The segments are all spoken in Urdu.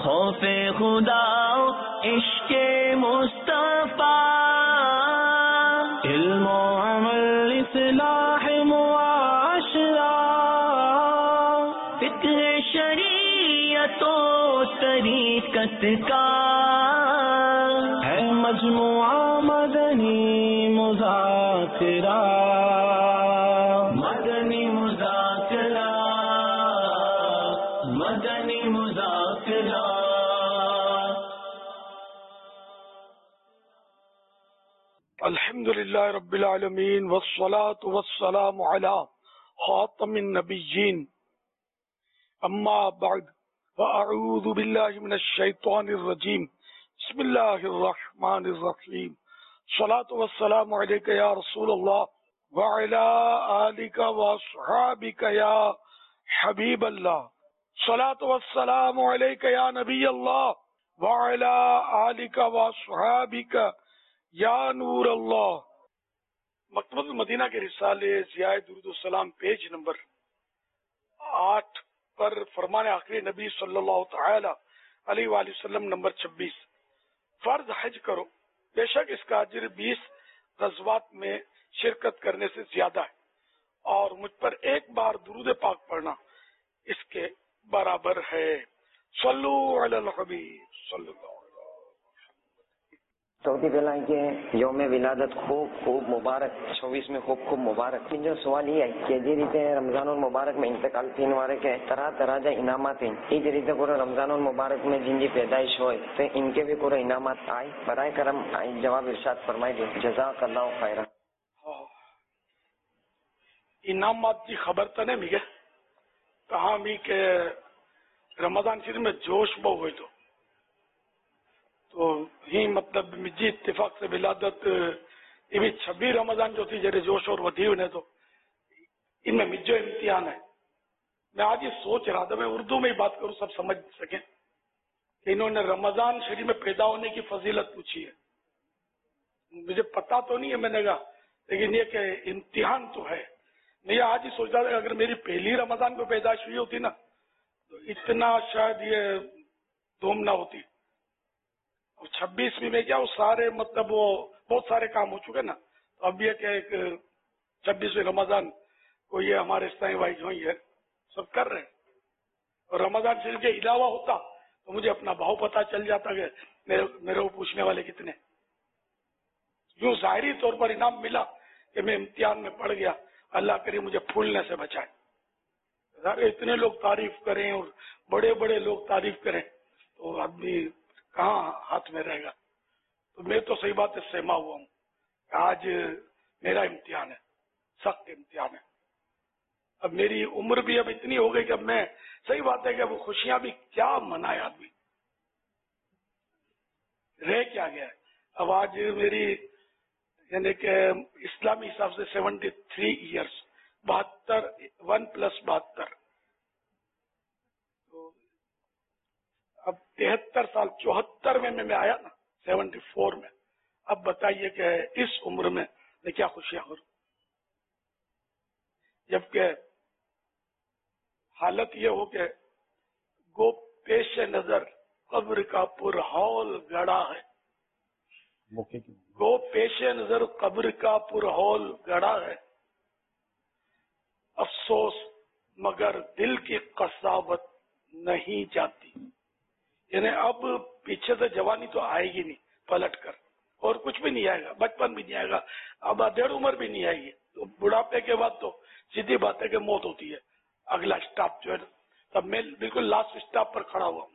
خوف خدا عشق مصطفیٰ، علم و عمل اصلاح معاشرہ، فقہ شریعت و طریقت کا ہے مجموعہ مدنی مذاکرہ، مدنی مذاکرہ، مدنی مذاکرہ۔ الحمدللہ رب العالمین والصلاة والسلام علی خاتم النبیین، اما بعد فاعوذ باللہ من الشیطان الرجیم، بسم اللہ الرحمن الرحیم، الصلاة والسلام علیک یا رسول اللہ وعلی آلک واصحابک یا حبیب اللہ، الصلاة والسلام علیک یا نبی اللہ وعلی آلک واصحابک یا نور اللہ۔ مکتبۃ المدینہ کے رسالے ضیاء درود السلام پیج نمبر 8 پر فرمان آخری نبی صلی اللہ تعالی علیہ وآلہ وسلم نمبر 26، فرض حج کرو، بے شک اس کا اجر 20 غزوات میں شرکت کرنے سے زیادہ ہے، اور مجھ پر ایک بار درود پاک پڑھنا اس کے برابر ہے۔ صلو علی الحبیب صلی اللہ علیہ وسلم۔ સૌથી પહેલા કે યોમ વિલાદત ખૂબ મુબારક 24 में खूब मुबारक। जो सवाल ये है कि જે રીતે રમઝાનુલ મુબારક में इंतकाल થઈને वारे के तरह जा इनामात हैं, એ જ રીતે પૂરા રમઝાનુલ મુબારક में जिनकी पैदाइश होए तो इनके भी पूरा इनामात आए। बराए करम जवाब इरशाद फरमाई दे, जज़ाकल्लाहु खैरा। इनामात की खबर तो नहीं मिले कहा मी के रमजान शरीफ में जोश बहु हुई तो ही मतलब मुझी इत्तेफाक से विलादत ये भी 26 रमजान जो थी जरे जोश और वधी ने तो इनमें मुझो इम्तिहान है। मैं आज ये सोच रहा था मैं उर्दू में ही बात करूं सब समझ सके कि इन्होंने रमजान शरीफ में पैदा होने की फजीलत पूछी है। मुझे पता तो नहीं है मैंने कहा, लेकिन ये कि इम्तिहान तो है। मैं आज ही सोच रहा था अगर मेरी पहली रमजान को पैदाइश हुई होती ना तो इतना शायद ये धूम ना होती। 26 में क्या वो सारे मतलब वो बहुत सारे काम हो चुके ना, तो अब ये क्या एक 26वीं रमजान को ये हमारे इस्लामी भाई जो है सब कर रहे हैं। और रमजान शरीफ के अलावा होता तो मुझे अपना भाव पता चल जाता कि मेरे को पूछने वाले कितने। यूं जाहिरी तौर पर इनाम मिला कि मैं इम्तिहान में पड़ गया, अल्लाह करे मुझे फूलने से बचाए। इतने लोग तारीफ करें और बड़े बड़े लोग तारीफ करें तो आदमी कहाँ हाथ में रहेगा। तो मैं तो सही बात है सहमा हुआ हूँ, आज मेरा इम्तिहान है, सख्त इम्तिहान है। अब मेरी उम्र भी अब इतनी हो गई कि अब मैं सही बात है कि अब खुशियां भी क्या मनाए आदमी, रह क्या गया है। अब आज मेरी यानी कि इस्लामी हिसाब से 73 ईयर्स 72 1 + 72 अब 73 साल 74 में मैं आया ना 74 में। अब बताइए कि इस उम्र में मैं क्या खुशियां करूं, जबकि हालत ये हो कि गो पेश नजर कब्र का पुरहौल गड़ा है, गो पेश नजर कब्र का पुरहौल गड़ा है, अफसोस मगर दिल की कसावत नहीं जाती। यानी अब पीछे से जवानी तो आएगी नहीं पलट कर, और कुछ भी नहीं आएगा, बचपन भी नहीं आएगा, अब अधेड़ उम्र भी नहीं आएगी। तो बुढ़ापे के बाद तो सीधी बात है कि मौत होती है, अगला स्टॉप जो है। तब मैं बिल्कुल लास्ट स्टॉप पर खड़ा हुआ हूँ।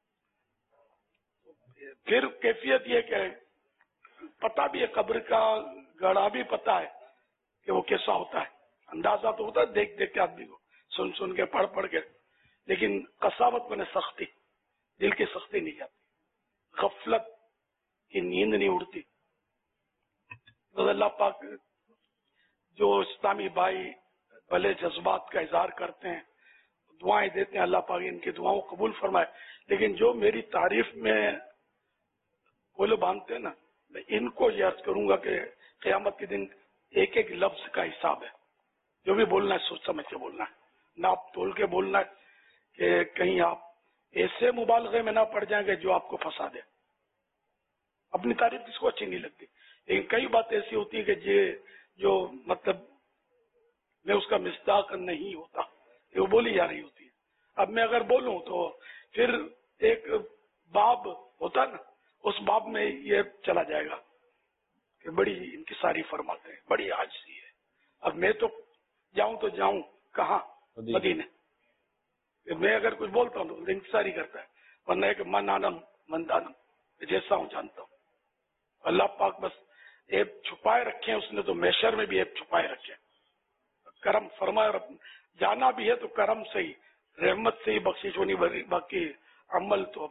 फिर कैफियत ये कि पता भी है कब्र का गड़ा भी पता है कि वो कैसा होता है, अंदाजा तो होता है देख देख के आदमी को, सुन सुन के पढ़ के, लेकिन कसावत में सख्ती, दिल की सख्ती नहीं जाती, गफलत की नींद नहीं उड़ती। तो अल्लाह पाक जो इस्लामी भाई भले जज्बात का इजहार करते हैं, दुआएं देते हैं, अल्लाह पाक इनकी दुआओं को कबूल फरमाए। लेकिन जो मेरी तारीफ में बोले बांधते हैं ना, मैं इनको याद करूंगा कि क़यामत के दिन एक एक लफ्ज का हिसाब है। जो भी बोलना है सोच समझ के बोलना है, नाप तोल के बोलना है कि कहीं आप ایسے مبالغے میں نہ پڑ جائیں گے جو آپ کو پھنسا دے. اپنی تعریف کس کو اچھی نہیں لگتی، لیکن کئی باتیں ایسی ہوتی ہیں کہ جو مطلب میں اس کا مصداق نہیں ہوتا، وہ بولی جا رہی ہوتی ہے. اب میں اگر بولوں تو پھر ایک باب ہوتا نا، اس باب میں یہ چلا جائے گا کہ بڑی انکساری فرماتے ہیں، بڑی عاجزی ہے. اب میں تو جاؤں کہاں؟ مدینے. میں اگر کچھ بولتا ہوں تو انکساری کرتا ہے، ورنہ ایک من آنم من دانم، جیسا ہوں جانتا ہوں. اللہ پاک بس ایپ چھپائے رکھے ہیں اس نے، تو میشر میں بھی ایپ چھپائے رکھے. کرم فرمائے، جانا بھی ہے تو کرم سے ہی، رحمت سے ہی بخشش ہونی، باقی عمل تو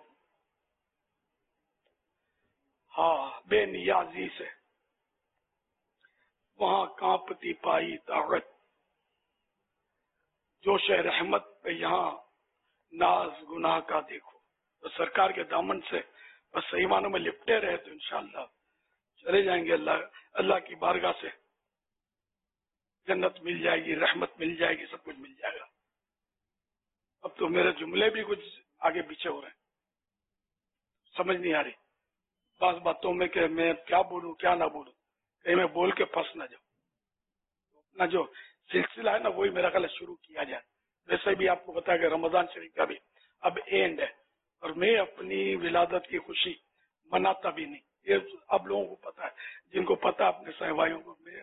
بے نیازی سے. وہاں کانپتی پائی طاقت، جوش رحمت پہ یہاں ناز گناہ کا دیکھو. تو سرکار کے دامن سے بس صحیح معنوں میں لپٹے رہے تو انشاءاللہ چلے جائیں گے. اللہ کی بارگاہ سے جنت مل جائے گی، رحمت مل جائے گی، سب کچھ مل جائے گا. اب تو میرے جملے بھی کچھ آگے پیچھے ہو رہے ہیں، سمجھ نہیں آ رہی بعض باتوں میں کہ میں کیا بولوں کیا نہ بولوں، کہیں میں بول کے پھنس نہ جاؤں. اپنا جو سلسلہ ہے نا وہی میرا خیال شروع کیا جائے. ویسے بھی آپ کو پتا ہے کہ رمضان شریف کا بھی اب اینڈ ہے، اور میں اپنی ولادت کی خوشی مناتا بھی نہیں. یہ اب لوگوں کو پتا ہے، جن کو پتا اپنے سہوائیوں کو، میں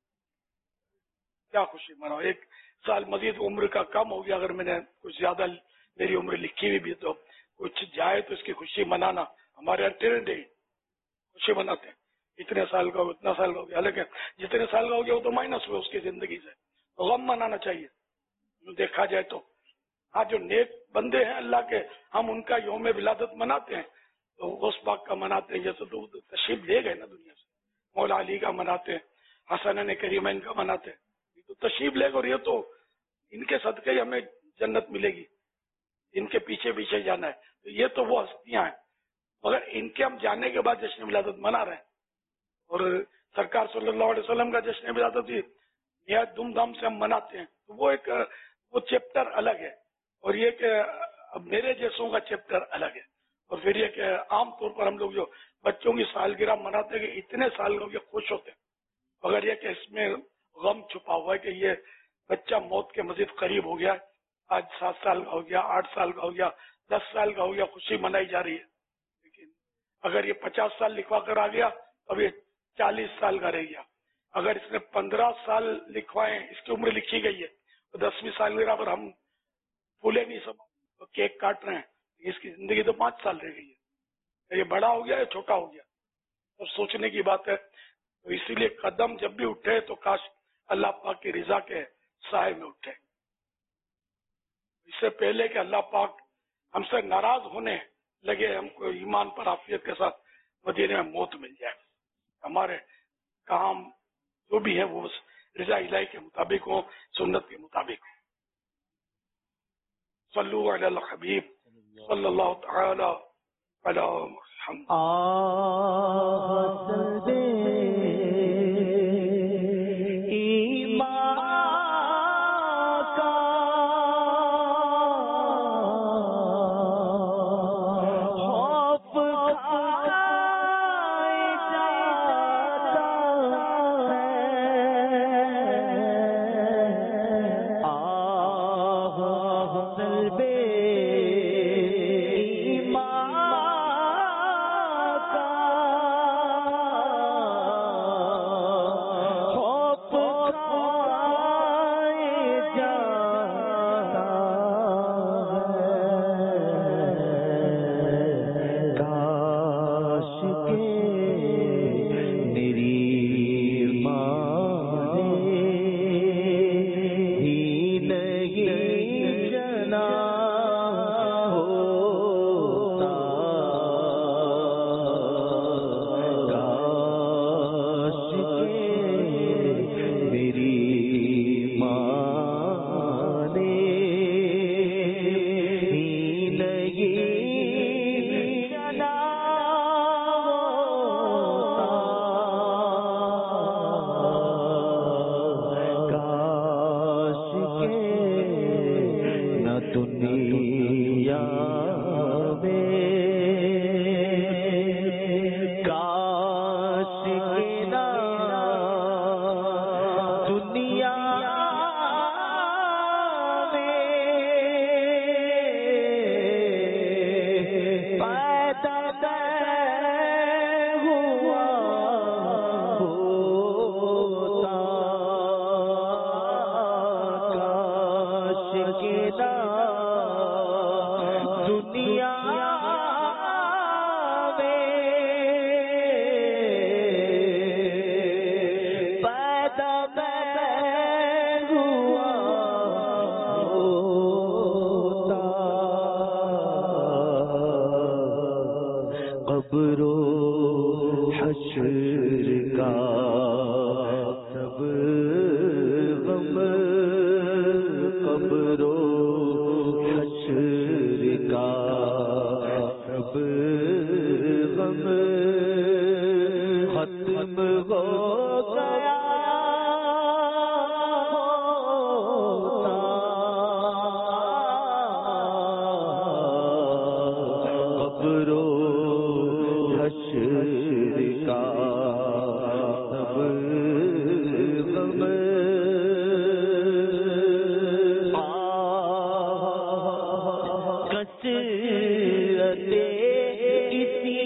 کیا خوشی مناؤں. ایک سال مزید عمر کا کم ہو گیا، اگر میں نے کچھ زیادہ میری عمر لکھی ہوئی بھی تو کچھ جائے تو اس کی خوشی منانا. ہمارے یہاں ٹرینڈ ہے، خوشی مناتے ہیں. اتنے سال کا ہو، اتنا سال کا ہو گیا، حالانکہ جتنے سال کا ہو گیا وہ تو مائنس ہوئے اس کی زندگی سے. غم منانا چاہیے دیکھا جائے تو. ہاں جو نیک بندے ہیں اللہ کے، ہم ان کا یوم ولادت مناتے ہیں تو غوث پاک کا مناتے ہیں. جیسے تو تشریف لے گئے نا دنیا سے، مولا علی کا مناتے ہیں، حسنین کریمین کا مناتے ہیں. یہ تو تشریف لے گئے، اور یہ تو ان کے صدقے ہی ہمیں جنت ملے گی، ان کے پیچھے پیچھے جانا ہے. تو یہ تو وہ ہستیاں ہیں، مگر ان کے ہم جانے کے بعد جشن ولادت منا رہے ہیں. اور سرکار صلی اللہ علیہ وسلم کا جشن ولادت بھی نہایت دھوم دھام سے ہم مناتے ہیں. تو وہ چیپٹر الگ ہے، اور یہ کہ میرے جیسوں کا چیپٹر الگ ہے. اور پھر یہ کہ عام طور پر ہم لوگ جو بچوں کی سالگرہ مناتے ہیں کہ اتنے سال کا ہو گیا، خوش ہوتے ہیں، مگر یہ کہ اس میں غم چھپا ہوا ہے کہ یہ بچہ موت کے مزید قریب ہو گیا. آج 7 سال کا ہو گیا، 8 سال کا ہو گیا، 10 سال کا ہو گیا، خوشی منائی جا رہی ہے. لیکن اگر یہ 50 سال لکھوا کر آ گیا اب یہ 40 سال کا رہ گیا. اگر اس نے 15 سال لکھوائے، اس کی عمر لکھی گئی ہے، تو 10ویں سالگرہ پر ہم پھولے نہیں سب کیک کاٹ رہے ہیں، اس کی زندگی تو 5 سال رہ گئی ہے. یہ بڑا ہو گیا یا چھوٹا ہو گیا؟ اب سوچنے کی بات ہے. تو اسی لیے قدم جب بھی اٹھے تو کاش اللہ پاک کی رضا کے سائے میں اٹھے. اس سے پہلے کہ اللہ پاک ہم سے ناراض ہونے لگے، ہم کو ایمان پر عافیت کے ساتھ مدینے میں موت مل جائے. ہمارے کام جو بھی ہے وہ رضا الہی کے مطابق ہو، سنت کے مطابق ہو. صلو علی الحبیب صلی اللہ تعالی علی محمد. قبر و حشر کا سب غم، قبر و حشر کا سب غم ختم ہو گیا قبر و حشر کا سب غم کثرت کسی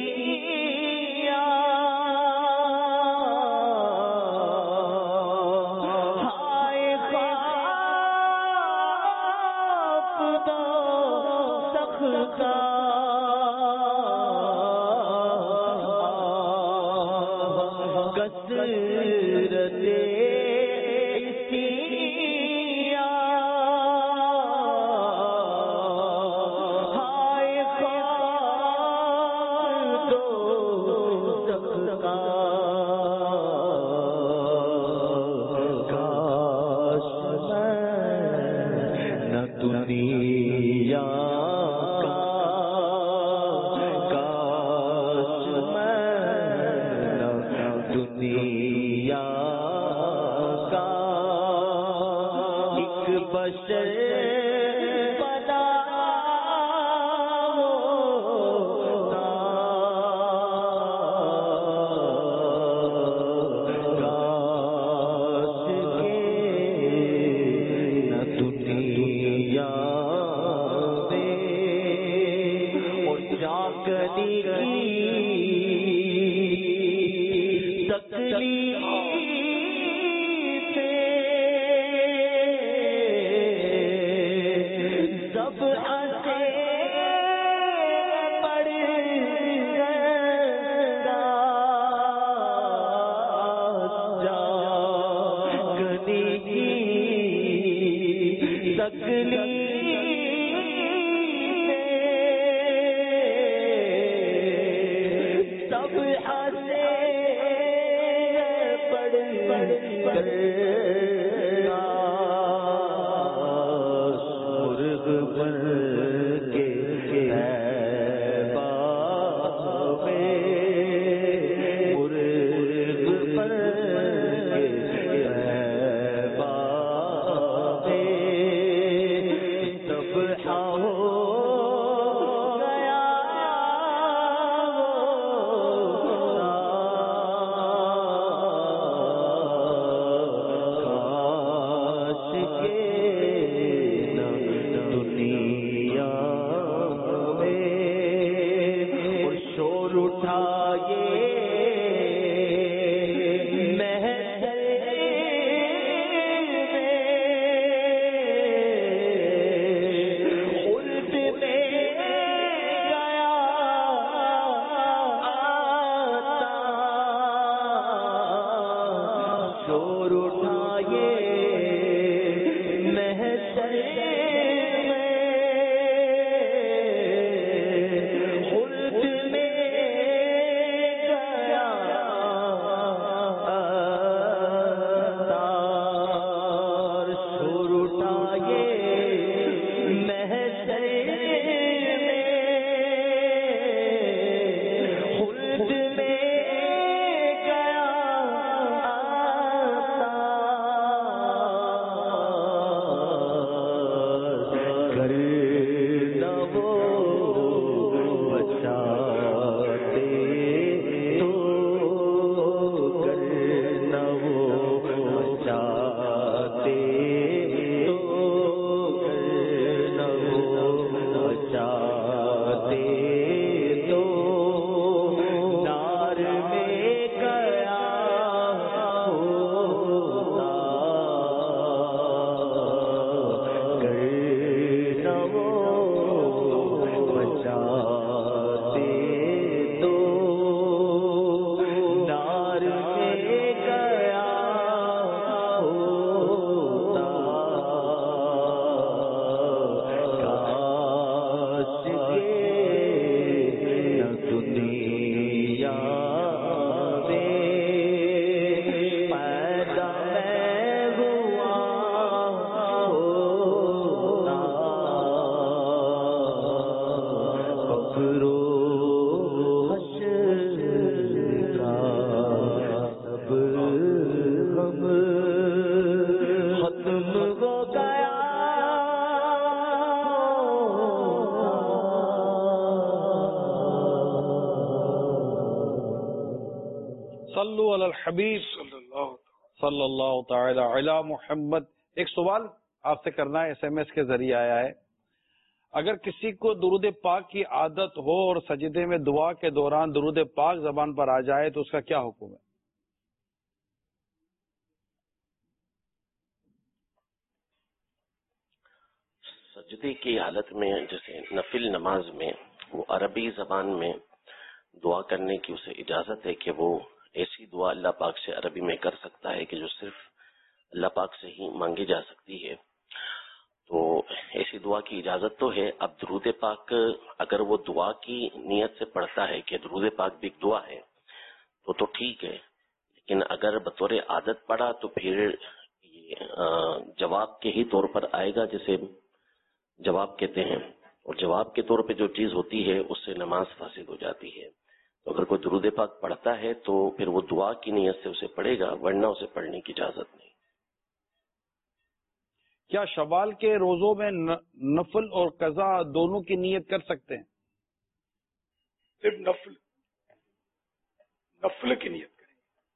صلو علی الحبیب صلی اللہ تعالی علی محمد. ایک سوال آپ سے کرنا ہے، ایس ایم ایس کے ذریعے آیا ہے. اگر کسی کو درود پاک کی عادت ہو اور سجدے میں دعا کے دوران درود پاک زبان پر آ جائے تو اس کا کیا حکم ہے؟ سجدے کی حالت میں جیسے نفل نماز میں وہ عربی زبان میں دعا کرنے کی اسے اجازت ہے کہ وہ ایسی دعا اللہ پاک سے عربی میں کر سکتا ہے کہ جو صرف اللہ پاک سے ہی مانگی جا سکتی ہے. تو ایسی دعا کی اجازت تو ہے. اب درود پاک اگر وہ دعا کی نیت سے پڑھتا ہے کہ درود پاک بھی ایک دعا ہے تو ٹھیک ہے، لیکن اگر بطور عادت پڑھا تو پھر یہ جواب کے ہی طور پر آئے گا، جسے جواب کہتے ہیں، اور جواب کے طور پہ جو چیز ہوتی ہے اس سے نماز فاسد ہو جاتی ہے. تو اگر کوئی درود پاک پڑھتا ہے تو پھر وہ دعا کی نیت سے اسے پڑھے گا، ورنہ اسے پڑھنے کی اجازت نہیں. کیا شوال کے روزوں میں نفل اور قضا دونوں کی نیت کر سکتے ہیں؟ صرف نفل کی نیت کریں.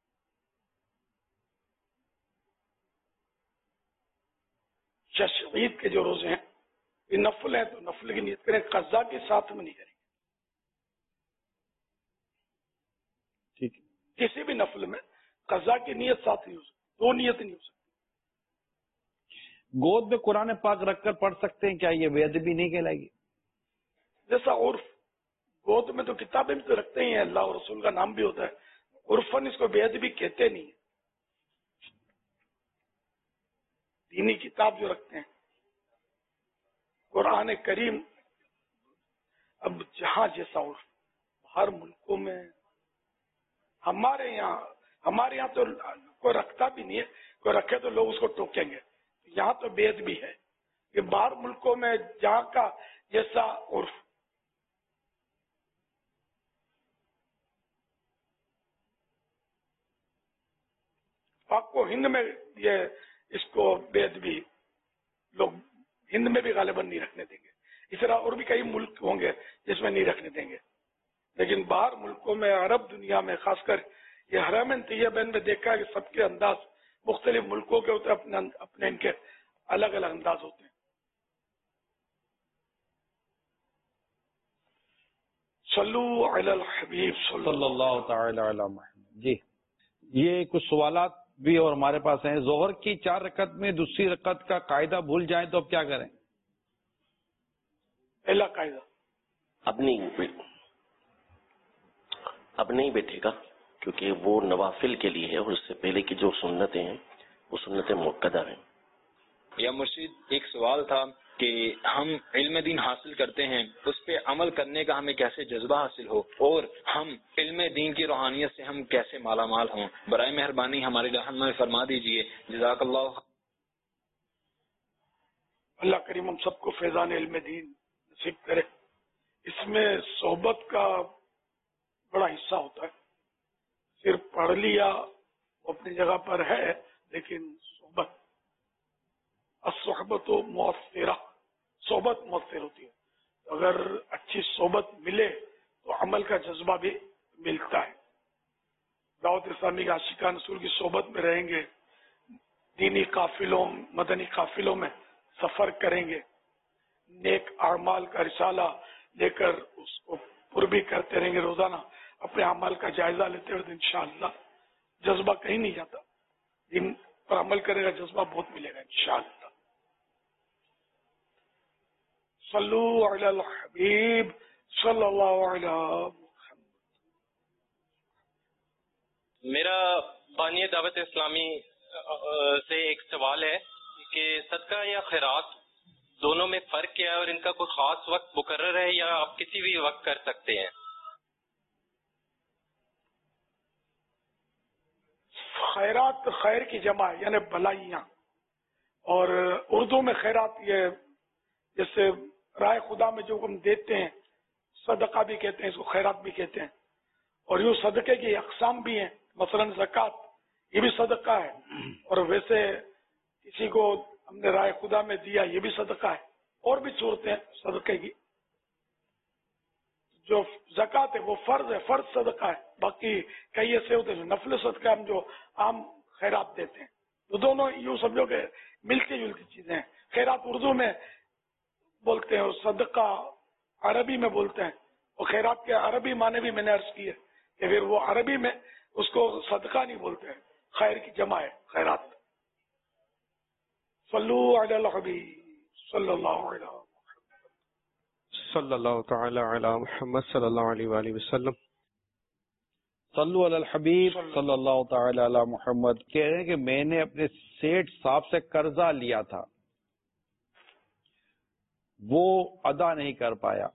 عید کے جو روزے ہیں یہ نفل ہیں تو نفل کی نیت کریں، قضا کے ساتھ میں نہیں کریں. ٹھیک ہے. کسی بھی نفل میں قضا کی نیت ساتھ نہیں ہو سکتی، دو نیت نہیں ہو سکتی. گود میں قرآن پاک رکھ کر پڑھ سکتے ہیں، کیا یہ بے ادبی نہیں کہلائے گی؟ جیسا عرف، گود میں تو کتابیں بھی تو رکھتے ہی ہیں، اللہ اور رسول کا نام بھی ہوتا ہے. عرفاً اس کو بے ادبی کہتے نہیں ہیں. دینی کتاب جو رکھتے ہیں قرآن کریم، اب جہاں جیسا عرف، ہر ملکوں میں، ہمارے یہاں تو کوئی رکھتا بھی نہیں ہے، کوئی رکھے تو لوگ اس کو ٹوکیں گے. یہاں تو بے ادبی ہے کہ باہر ملکوں میں جہاں کا جیسا عرف. پاک کو ہند میں یہ اس کو بے ادبی لوگ ہند میں بھی غالباً نہیں رکھنے دیں گے. اس طرح اور بھی کئی ملک ہوں گے جس میں نہیں رکھنے دیں گے، لیکن باہر ملکوں میں، عرب دنیا میں خاص کر یہ حرمین طیبین میں دیکھا ہے کہ سب کے انداز مختلف ملکوں کے ہوتے ہیں، اپنے ان کے الگ الگ انداز ہوتے ہیں. صلو علی الحبیب صلی اللہ تعالی علی محمد. جی، یہ کچھ سوالات بھی اور ہمارے پاس ہیں. ظہر کی 4 رکعت میں دوسری رکعت کا قاعدہ بھول جائیں تو اب کیا کریں؟ پہلا قاعدہ اب نہیں بیٹھے گا، کیونکہ وہ نوافل کے لیے ہے، اور اس سے پہلے کی جو سنتیں ہیں وہ سنتیں مؤکدہ ہیں. یا مرشد، ایک سوال تھا کہ ہم علم دین حاصل کرتے ہیں، اس پہ عمل کرنے کا ہمیں کیسے جذبہ حاصل ہو، اور ہم علم دین کی روحانیت سے ہم کیسے مالا مال ہوں؟ برائے مہربانی ہماری رہنمائی فرما دیجئے، جزاک اللہ. اللہ کریم ہم سب کو فیضان علم دین نصیب کرے. اس میں صحبت کا بڑا حصہ ہوتا ہے. صرف پڑھ لیا وہ اپنی جگہ پر ہے، لیکن صحبت و مؤثرہ، صحبت مؤثر ہوتی ہے. اگر اچھی صحبت ملے تو عمل کا جذبہ بھی ملتا ہے. دعوت اسلامی کے عاشقان رسول کی صحبت میں رہیں گے، دینی قافلوں، مدنی قافلوں میں سفر کریں گے، نیک اعمال کا رسالہ لے کر اس کو پر بھی کرتے رہیں گے. روزانہ اپنے اعمال کا جائزہ لیتے ہوئے انشاءاللہ جذبہ کہیں نہیں جاتا. دین پر عمل کرے گا جذبہ بہت ملے گا انشاءاللہ. صلو علی الحبیب صلی اللہ علیہ وسلم. میرا بانی دعوت اسلامی سے ایک سوال ہے کہ صدقہ یا خیرات دونوں میں فرق کیا ہے، اور ان کا کوئی خاص وقت مقرر ہے یا آپ کسی بھی وقت کر سکتے ہیں؟ خیرات خیر کی جمع ہے، یعنی بھلائیاں. اور اردو میں خیرات یہ جیسے رائے خدا میں جو ہم دیتے ہیں، صدقہ بھی کہتے ہیں اس کو، خیرات بھی کہتے ہیں. اور یوں صدقے کی اقسام بھی ہیں، مثلا زکوٰۃ یہ بھی صدقہ ہے، اور ویسے کسی کو ہم نے رائے خدا میں دیا یہ بھی صدقہ ہے، اور بھی صورتیں صدقے کی. جو زکات ہے وہ فرض ہے، فرض صدقہ ہے. باقی کئی ایسے ہوتے ہیں جو نفل صدقہ ہم جو عام خیرات دیتے ہیں، تو دونوں یوں سمجھو کہ ملتی جلتی چیزیں ہیں. خیرات اردو میں بولتے ہیں اور صدقہ عربی میں بولتے ہیں، اور خیرات کے عربی معنی بھی میں نے عرض کی ہے کہ پھر وہ عربی میں اس کو صدقہ نہیں بولتے ہیں، خیر کی جمع ہے خیرات. صلو علی الحبیب صلی اللہ علیہ صلی اللہ تعالی علی محمد صلی اللہ علیہ وآلہ وسلم. صلو علی الحبیب صلی اللہ تعالی علی محمد. کہہ رہے ہیں کہ میں نے اپنے سیٹ صاحب سے قرضہ لیا تھا، وہ ادا نہیں کر پایا،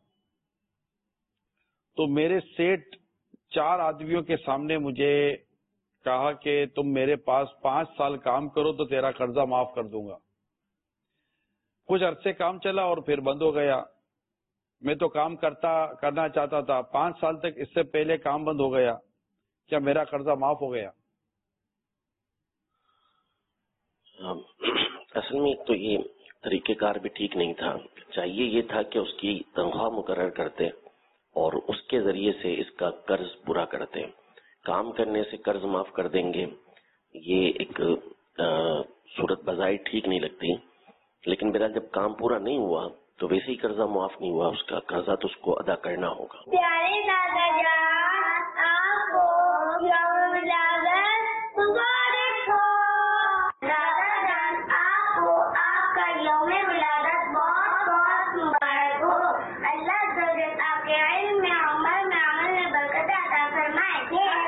تو میرے سیٹ 4 آدمیوں کے سامنے مجھے کہا کہ تم میرے پاس 5 سال کام کرو تو تیرا قرضہ معاف کر دوں گا. کچھ عرصے کام چلا اور پھر بند ہو گیا. میں تو کام کرنا چاہتا تھا، 5 سال تک اس سے پہلے کام بند ہو گیا، کیا میرا قرضہ معاف ہو گیا؟ اصل میں تو یہ طریقہ کار بھی ٹھیک نہیں تھا. چاہیے یہ تھا کہ اس کی تنخواہ مقرر کرتے اور اس کے ذریعے سے اس کا قرض پورا کرتے. کام کرنے سے قرض معاف کر دیں گے، یہ ایک صورت بظاہر ٹھیک نہیں لگتی. لیکن بہرحال جب کام پورا نہیں ہوا تو ویسے ہی قرضہ معاف نہیں ہوا، اس کا قرضہ تو اس کو ادا کرنا ہوگا. پیارے دادا جان آپ کو یوم ولادت مبارک ہو. دادا جان آپ کو آپ کا یوم ولادت بہت بہت مبارک ہو. اللہ تعالیٰ آپ کے علم میں عمل میں برکت عطا فرمائے.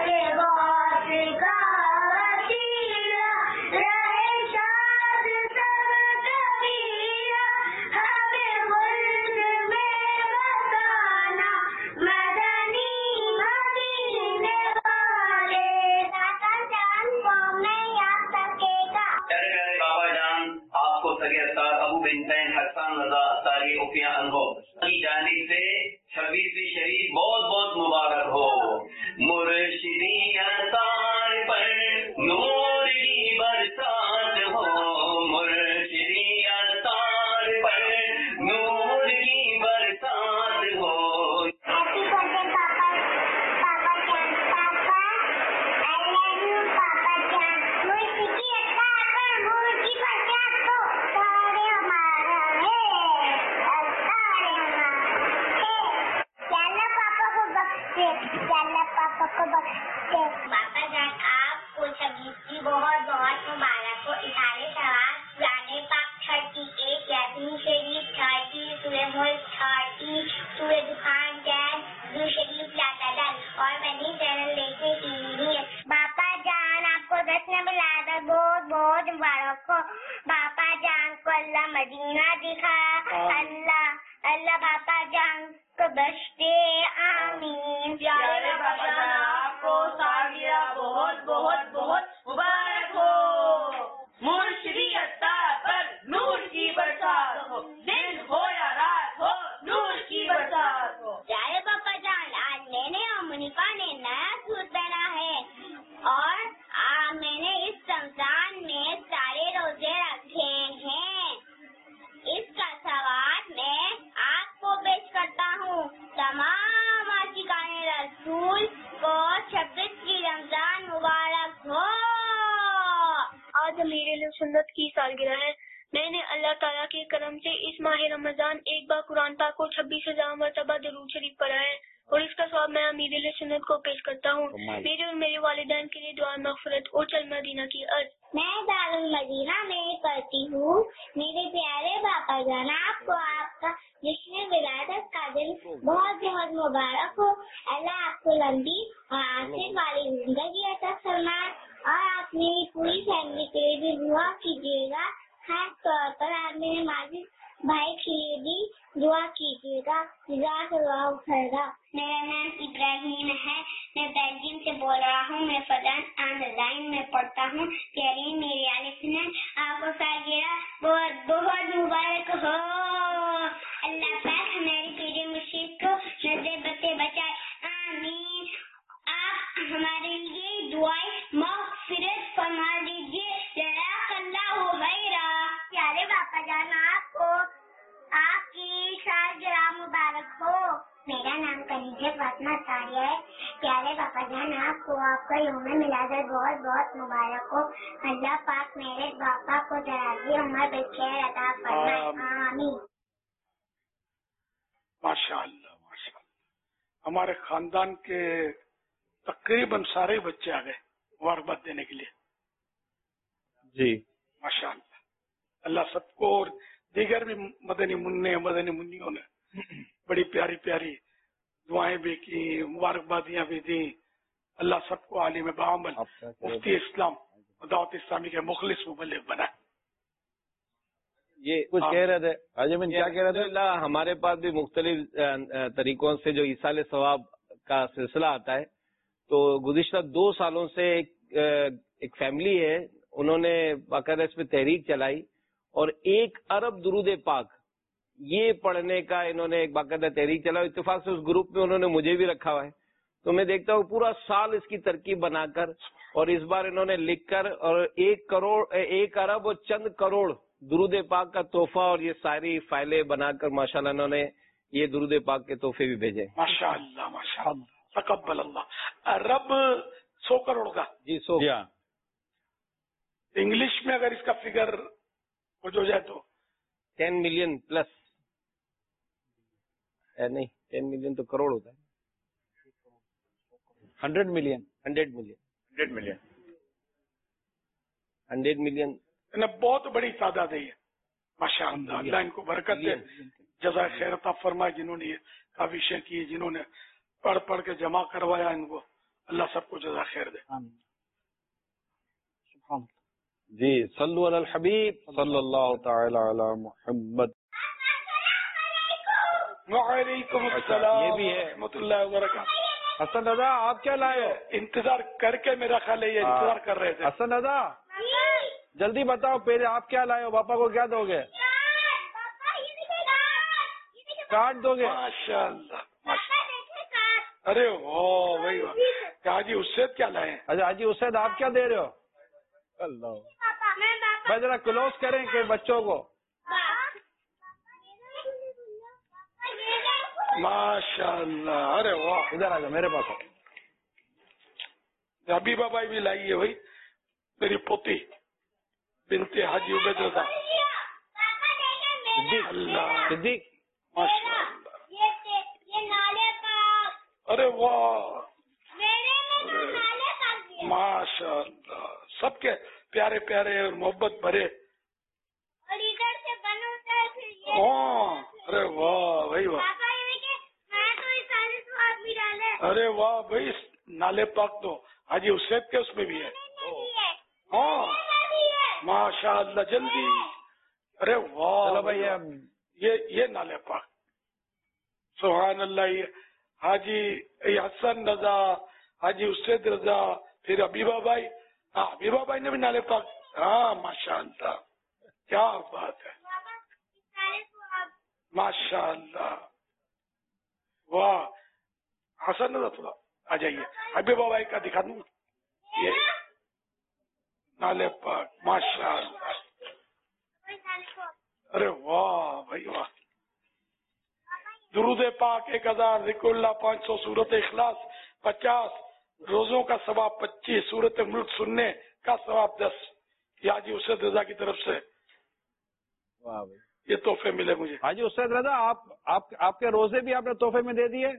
ابو بنتین حسان رضا ساری اوفیاں انہو کی جانب سے 26ویں شریف بہت بہت مبارک ہو. مرشدی اثار پر نور کی برسات ہو، مرشدی اثار پر نور کی برسات ہو. باپا جان آپ کو 26 بہت بہت مبارک ہو. اشارے سوال جانے پاک 38 یاسین شریف 30 سورہ ملک 30 سورہ دخان 10 دو شریف لاتا اور مدنی چینل دیکھنے کی نہیں ہے. باپا جان آپ کو 10 ولادت بہت بہت مبارک ہو. باپا جان کو اللہ مدینہ دکھا. اللہ باپا جان کو بخشے. آمین. پیارے باپا جان آپ کو سالگرہ بہت بہت بہت مبارک ہو. مرشدی اثار پر نور کی برسات ہو، دن ہو یا رات ہو نور کی برسات ہو. پیارے باپا جان آج میں نے اور منیفا نے نیا سوٹ پہنا ہے اور میں نے اس رمضان میں سارے روزے رکھے ہیں. اس کا ثواب میں آپ کو پیش کرتا ہوں. تمام عاشقان رسول کو 26 رمضان مبارک ہو. آج امیر سنت کی سالگرہ ہے. میں نے اللہ تعالیٰ کے کرم سے اس ماہ رمضان ایک بار قرآن پاک کو 26,000 مرتبہ درود شریف پڑھا ہے اور اس کا ثواب میں امیر سنت کو پیش کرتا ہوں. میرے اور میرے والدین کے لیے دعا مغفرت اور چل مدینہ کی عرض. میں دارالمدینہ میں پڑھتی ہوں. میرے پیارے باپا جان آپ کو آپ کا جشن ولادت کا دن بہت بہت مبارک ہو. اللہ آپ کو لمبی اور عافیت والی زندگی عطا فرمائے اور آپ میری پوری فیملی کے لیے بھی دعا کیجیے گا. خاص طور پر آپ میرے ماجد بھائی کے لیے بھی دعا کیجیے گا. جزاک اللہ خیر. میرا نام ابراہیم ہے. میں بیلجیم سے بول رہا ہوں. میں فضان آن لائن میں پڑھتا ہوں. پیاری میری علی سنن آپ کو سالگرہ بہت بہت مبارک ہو. اللہ پاک ہماری پیری مشید کو نظر بتے بچائے. آمین. آپ ہمارے لیے دعائیں مغفرت فرما دیجیے. جزاک اللہ خیرا. پیارے باپا جان آپ کو آپ کی سالگرہ مبارک ہو. میرا نام खदीजा फातिमा तारिया है। प्यारे पापा जान, आपको आपका यौम मिलादत बहुत बहुत मुबारक हो। अल्लाह पाक मेरे पापा को दराज़ी उम्र बखैर अता फरमाए, आमीन। माशाअल्लाह माशाअल्लाह। हमारे खानदान के तकरीबन सारे बच्चे आ गए मुबारकबाद देने के लिए। जी माशाअल्लाह। अल्लाह सबको और दीगर भी मदनी मुन्नियों ने बड़ी प्यारी प्यारी दुआएं भी की, मुबारकबादियां भी दी। अल्लाह सबको आलिम बामल मुफ्ती इस्लाम दावत इस्लामी के मुखलिस मुबल्लिग बनाए। ये कुछ कह रहे थे आजमीन, क्या कह रहे थे? हमारे पास भी मुख्तलिफ तरीकों से जो ईसाल सवाब का सिलसिला आता है, तो गुज़िश्ता 2 सालों से एक फैमिली है, उन्होंने बाकायदा इस पे तहरीक चलाई और 1 अरब दुरूद पाक ये पढ़ने का इन्होंने एक बाकायदा तहरीक चलाई। इत्तेफाक से उस ग्रुप में उन्होंने मुझे भी रखा हुआ है, तो मैं देखता हूँ पूरा साल इसकी तरकीब बनाकर, और इस बार इन्होंने लिखकर और 1 अरब और चंद करोड़ दुरूद पाक का तोहफा और ये सारी फाइलें बनाकर माशाल्लाह इन्होंने ये दुरूद पाक के तोहफे भी भेजे। माशाअल्लाह माशाअल्लाह, तकब्बल अल्लाह। अरब 100 करोड़ का? जी 100। इंग्लिश में अगर इसका फिगर कुछ हो जाए तो 10 मिलियन प्लस। नहीं, 10 मिलियन तो करोड़ होता है। 100 मिलियन 100 मिलियन बहुत बड़ी तादाद है ये। माशाअल्लाह, अल्लाह इनको बरकत दे, जज़ा खैर अता फरमाए। जिन्होंने ये काविशें की, जिन्होंने पढ़ के जमा करवाया, इनको अल्लाह सबको जज़ा खैर दे। जी सल्लु अलल हबीब सल्लल्लाहु तआला अला मुहम्मद। वालेकुम अस्सलाम, ये भी है रहमतुल्लाहि व बरकातहू। हसन रजा, आप क्या लाए हो? इंतजार करके मेरा ख्याल है ये इंतजार कर रहे थे। हसन रजा जल्दी बताओ, पहले आप क्या लाए हो? पापा को क्या दोगे? कार्ड दोगे? माशाअल्लाह। अरे वाह भाई वाह। हाजी उसैद क्या लाए? अच्छा हाजी उसैद आप क्या दे रहे हो? अल्लाह भाई जरा क्लोज करें के बच्चों को। माशाअल्लाह, अरे वाह। इधर आ जाओ मेरे पास। हबीबा भाई भी लाई है भाई, मेरी पोती बिनते हाजी उबैद रज़ा। सिद्दीक माशाअल्लाह। अरे वाह माशाअल्लाह, सबके प्यारे प्यारे और मोहब्बत भरे। अरे वाह भाई वाह। अरे वाह भाई, नाले पाक तो हाजी उसैद के उसमें भी है। हाँ माशाअल्लाह, जल्दी। अरे वाह। चलो भाई ये नाले पाक, सुभान अल्लाह। ये हाजी हसन रजा, हाजी उसैद रजा, फिर हबीबा भाई। हाँ हबीबा भाई ने भी नाले पाक। हाँ माशाअल्लाह, क्या बात है। माशाअल्लाह, वाह। हसन रजा थोड़ा आ जाइए, हबीबा भाई का दिखा दूँ ये नाले पाक। माशाअल्लाह, अरे वाह भाई वाह। दुरूद पाक 1000, जिक्रुल्लाह 500, सूरत इखलास 50, रोजों का सवाब 25, सूरत मुल्क सुनने का सवाब 10। हाजी उसैद रजा की तरफ से वाह भाई ये तोहफे मिले मुझे। हाजी उसैद रजा आपके रोजे भी आपने तोहफे में दे दिए?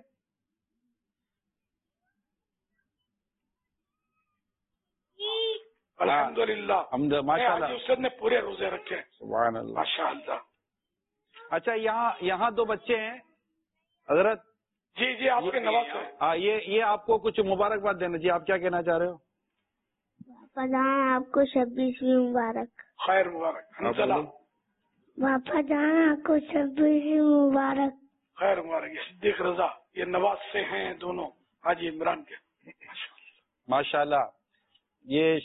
अल्हम्दुलिल्लाह, माशाअल्लाह। हाजी उसैद ने पूरे रोजे रखे। सुभान अल्लाह, माशाअल्लाह। अच्छा यहाँ 2 बच्चे हैं हजरत। जी आपके नवाज है। हाँ ये आपको कुछ मुबारकबाद देना। जी आप क्या कहना चाह रहे हो? पापा जान आपको 26वीं मुबारक। खैर मुबारक। हंसला। पापा जान आपको 26वीं मुबारक। खैर मुबारक। ये सिद्दीक रजा, ये नवाज से हैं दोनों, हाजी इमरान के। माशाअल्लाह। ये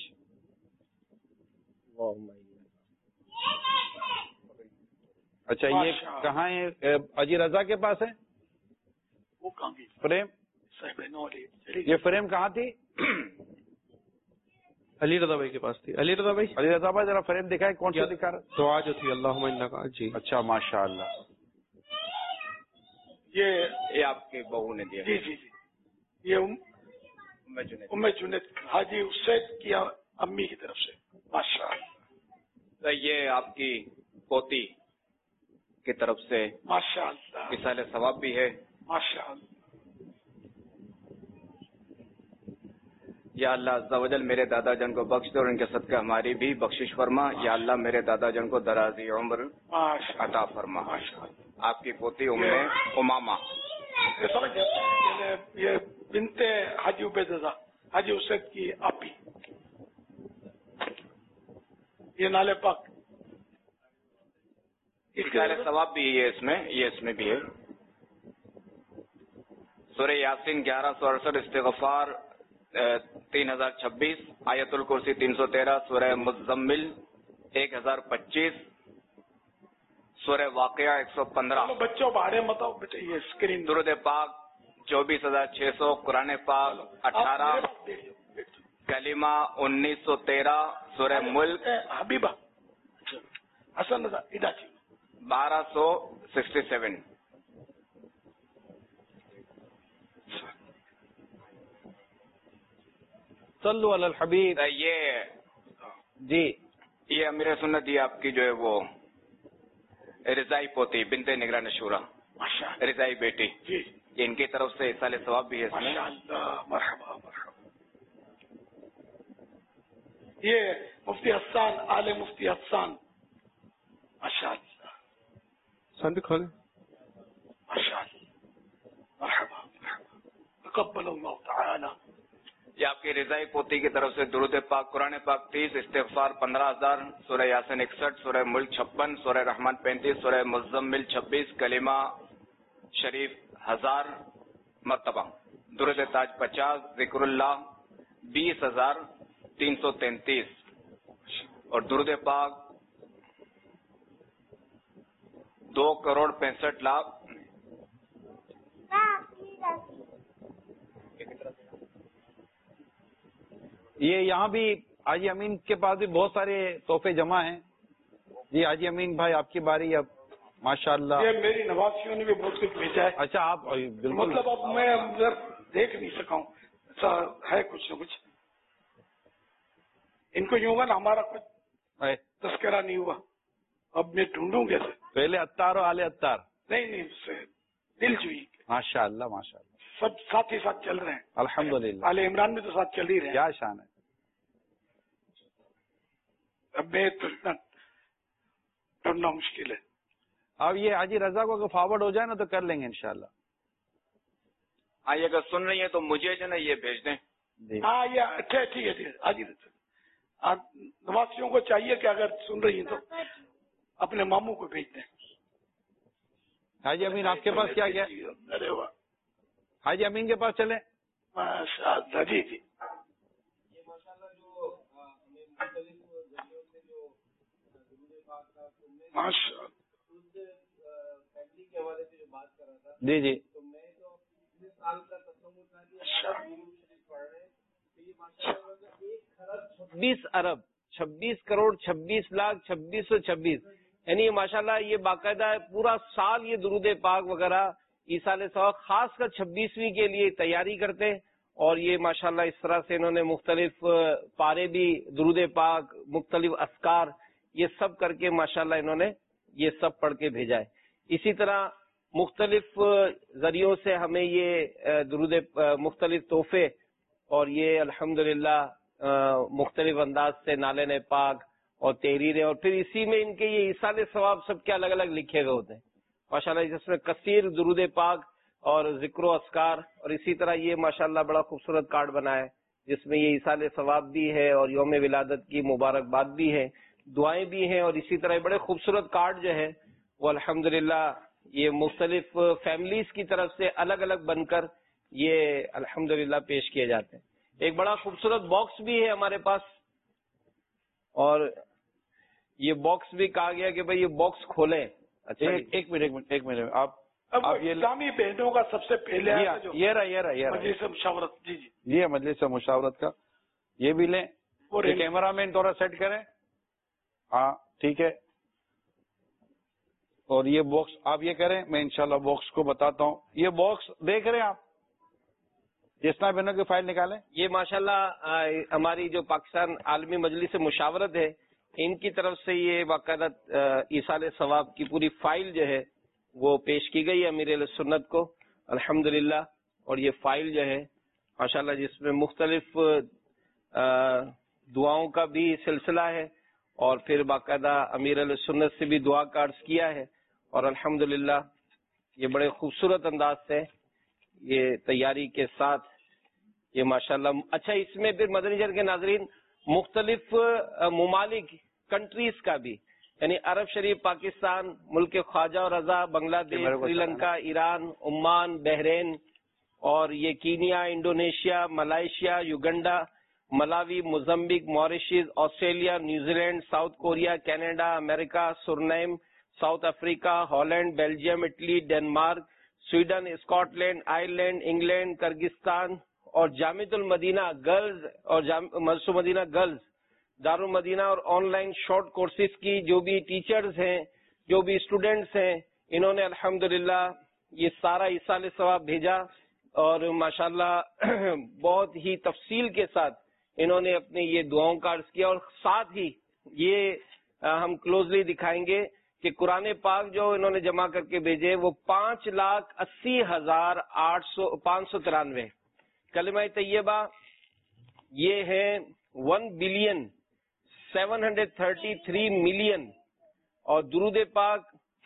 अच्छा ये कहाँ है? हाजी रजा के पास है वो कहाँ की फ्रेम? ये फ्रेम कहाँ थी? अली रजा भाई के पास थी। अली रजा भाई जरा फ्रेम दिखाए, कौन सा दिखा रहा? दुआ जो थी अल्लाहुम्मा इन्नका। जी अच्छा माशाअल्लाह। یہ آپ کی بہو نے دیا؟ جی جی جی، یہ ام جنید حاجی اسید کی امی کی طرف سے. ماشاء اللہ. یہ آپ کی پوتی کی طرف سے ماشاء اللہ مثال ثواب بھی ہے. ماشاء اللہ. یا اللہ عز و جل میرے دادا جان کو بخش دے اور ان کے صدقہ ہماری بھی بخشش فرما. یا اللہ میرے دادا جان کو درازی عمر عطا فرما. آپ کی پوتی امامہ. یہ بنت حاجی عبید رضا حاجی اسید کی آپی، یہ نالے پاک. مثال ثواب بھی ہے اس میں، یہ اس میں بھی ہے. سورہ یاسین 1168، استغفار 3026، آیت الکرسی 313، سورہ مزمل 1025، سورہ واقعہ 115. بچوں باہر مت آؤ بیٹے، یہ اسکرین. درود پاک 24,600، قرآن پاک 18، کلمہ 1913، سورہ ملک حبیبہ حسن رضا اڈاچی 1267. صلو علی الحبیب. یہ جی یہ امیر سنت یہ آپ کی جو ہے وہ رضائی پوتی بنت نگران شورا، رضائی بیٹی، یہ ان کی طرف سے اصال ثواب بھی ہے اس میں. مرحبا مرحبا. یہ مفتی حسان، آل مفتی حسان. ماشاء اللہ. سند کھولے. ماشاء اللہ. مرحبا مرحبا. تقبل اللہ تعالی. یہ آپ کی رضائی پوتی کی طرف سے درود پاک قرآن پاک 30، استغفار 15,000، سورہ یاسین 61، سورہ ملک 56، سورہ رحمان 35، سورہ مزمل 26، کلمہ شریف 1000 مرتبہ، درود تاج 50، ذکر اللہ 20,333 اور درود پاک 2,65,00,000. یہ یہاں بھی حاجی امین کے پاس بھی بہت سارے تحفے جمع ہیں. جی حاجی امین بھائی آپ کی باری اب. ماشاء اللہ. یہ میری نوازیوں نے بھی بہت کچھ بھیجا ہے. اچھا آپ بالکل. مطلب اب میں ادھر دیکھ نہیں سکا ہوں، ایسا ہے کچھ نہ کچھ. ان کو یوں ہوگا نا ہمارا کچھ تذکرہ نہیں ہوا، اب میں ڈھونڈوں کیسے. پہلے اتار اور آل اتار. نہیں اس سے دل جوئی. ماشاء اللہ ماشاء اللہ. سب ساتھ ہی ساتھ چل رہے ہیں الحمدللہ. آل عمران میں تو ساتھ چل ہی رہے ہیں. کیا شان ہے. اب میں تو اتنا ڈھونڈنا مشکل ہے. اب یہ حاجی رضا کو اگر فارورڈ ہو جائے نا تو کر لیں گے انشاءاللہ. آئیے اگر سن رہی ہیں تو مجھے جو نا یہ بھیج دیں. ہاں یہ ٹھیک ہے حاجی رضا. نوازیوں کو چاہیے کہ اگر سن رہی ہیں تو اپنے ماموں کو بھیج دیں. حاجی امین آپ کے پاس کیا کیا؟ ارے واہ. حاجی امین کے پاس چلیں. ماشاء اللہ. جی جی. ماشاء اللہ. جی جی. 26 ارب 26 کروڑ 26 لاکھ 2626 یعنی ماشاءاللہ یہ باقاعدہ پورا سال یہ درود پاک وغیرہ ایصال ثواب خاص کر 26ویں کے لیے تیاری کرتے ہیں. اور یہ ماشاءاللہ اس طرح سے انہوں نے مختلف پارے بھی درود پاک، مختلف اذکار، یہ سب کر کے ماشاءاللہ انہوں نے یہ سب پڑھ کے بھیجا ہے. اسی طرح مختلف ذریعوں سے ہمیں یہ درود مختلف تحفے اور یہ الحمدللہ مختلف انداز سے نالے پاک اور تحریریں، اور پھر اسی میں ان کے یہ ایصال ثواب سب کے الگ الگ لکھے ہوئے ہوتے ہیں ماشاءاللہ، جس میں کثیر درود پاک اور ذکر و اذکار، اور اسی طرح یہ ماشاءاللہ بڑا خوبصورت کارڈ بنا ہے جس میں یہ ایصال ثواب بھی ہے اور یوم ولادت کی مبارکباد بھی ہے، دعائیں بھی ہیں، اور اسی طرح بڑے خوبصورت کارڈ جو ہے وہ الحمدللہ یہ مختلف فیملیز کی طرف سے الگ الگ بن کر یہ الحمدللہ پیش کیے جاتے ہیں. ایک بڑا خوبصورت باکس بھی ہے ہمارے پاس، اور یہ باکس بھی کہا گیا کہ بھئی یہ باکس کھولیں. اچھا ایک منٹ آپ یہ اسلامی بہنوں کا سب سے پہلے یہ رہا مجلس مشاورت. جی جی یہ مجلس مشاورت کا یہ بھی لیں. اور کیمرہ مین تھوڑا سیٹ کریں. ہاں ٹھیک ہے. اور یہ باکس آپ یہ کریں، میں انشاءاللہ باکس کو بتاتا ہوں. یہ باکس دیکھ رہے ہیں آپ، جسنا بہنوں کی فائل نکالیں. یہ ماشاءاللہ ہماری جو پاکستان عالمی مجلس مشاورت ہے، ان کی طرف سے یہ باقاعدہ ایصال ثواب کی پوری فائل جو ہے وہ پیش کی گئی امیر اہل سنت کو الحمدللہ. اور یہ فائل جو ہے ماشاءاللہ جس میں مختلف دعاؤں کا بھی سلسلہ ہے، اور پھر باقاعدہ امیر اہل سنت سے بھی دعا کا عرض کیا ہے. اور الحمدللہ یہ بڑے خوبصورت انداز سے یہ تیاری کے ساتھ یہ ماشاءاللہ. اچھا، اس میں پھر مدنی چینل کے ناظرین مختلف ممالک کنٹریز کا بھی، یعنی عرب شریف، پاکستان، ملک خواجہ اور Raza, Bangladesh, Sri Lanka, Iran, Oman, Bahrain, اور یہ Kenya, Indonesia, Malaysia, Uganda, Malawi, Mozambique, Mauritius, Australia, New Zealand, South Korea, Canada, America, Suriname, South Africa, Holland, Belgium, Italy, Denmark, Sweden, Scotland, Ireland, England, Kyrgyzstan, اور جامعۃ المدینہ گرلز اور مدرسہ مدینہ گرلز، دارالمدینہ، اور آن لائن شارٹ کورسز کی جو بھی ٹیچرز ہیں، جو بھی اسٹوڈینٹس ہیں، انہوں نے الحمدللہ یہ سارا ایصال ثواب بھیجا. اور ماشاءاللہ بہت ہی تفصیل کے ساتھ انہوں نے اپنے یہ دعاؤں کا عرض کیا. اور ساتھ ہی یہ ہم کلوزلی دکھائیں گے کہ قرآن پاک جو انہوں نے جمع کر کے بھیجے وہ 5,80,593 کلمہ طیبہ، یہ ہے 1,733,000,000، اور درود پاک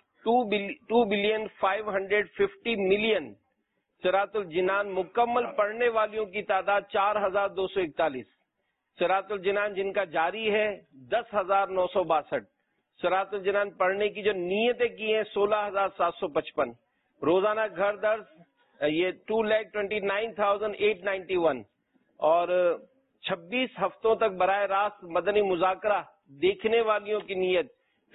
2,550,000,000. صراط الجنان مکمل پڑھنے والیوں کی تعداد 4,241. صراط الجنان جن کا جاری ہے 10,962. صراط الجنان پڑھنے کی جو نیتیں کی ہیں 16,755. روزانہ گھر درس یہ 2,29,891. اور 26 ہفتوں تک براہ راست مدنی مذاکرہ دیکھنے والیوں کی نیت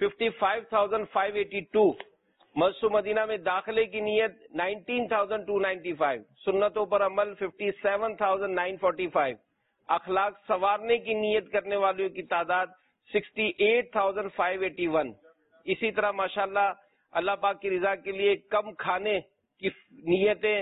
55,582. مسجد مدینہ میں داخلے کی نیت 19,295. سنتوں پر عمل 57,945. اخلاق سنوارنے کی نیت کرنے والوں کی تعداد 68,581. اسی طرح ماشاءاللہ اللہ پاک کی رضا کے لیے کم کھانے کی نیتیں